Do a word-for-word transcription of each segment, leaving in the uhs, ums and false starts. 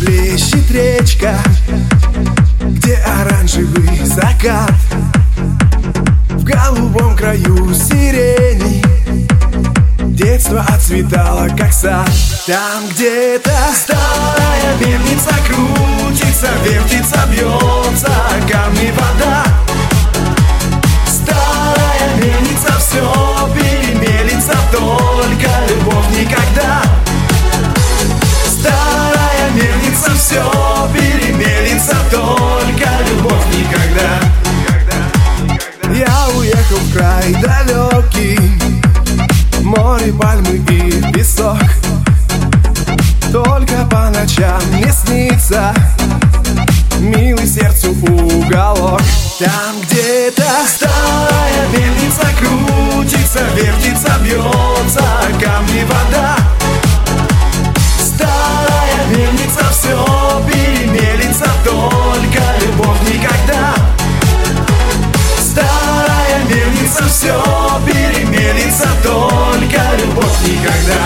Блещет речка, где оранжевый закат. В голубом краю сирени детство отцветало, как сад. Там где-то старая мельница крутится, вертится, бьется о камни вода. Старая мельница все перемелится, только любовь никогда. Старая мельница все перемелится, только любовь никогда. Я уехал в край далекий, море, пальмы и песок. Только по ночам мне снится милый сердцу уголок. Там где-то старая мельница крутится, вертится, бьется о камни вода. Старая мельница все перемелится, только любовь никогда. Старая мельница все перемелится, только любовь никогда.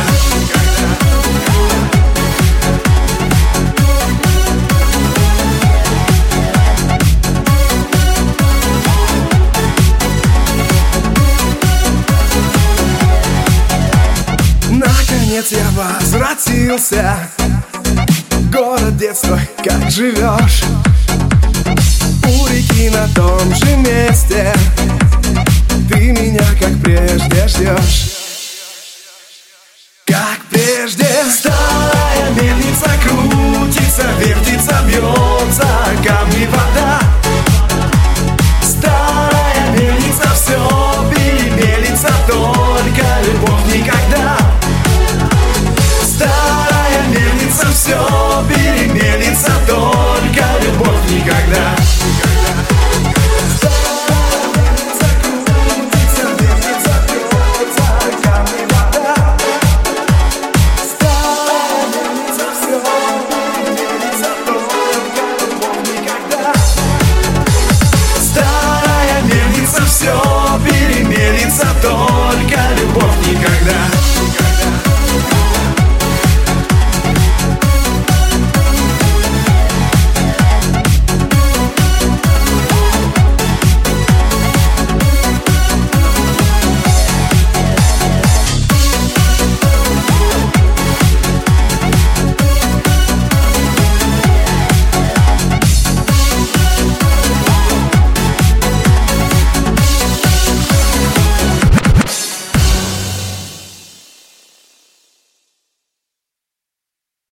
Наконец я возвратился, город детства, как живешь? У реки на том же месте, ты меня как прежде ждешь. Как прежде. Старая мельница крутится, вертится, бьется о камни вода.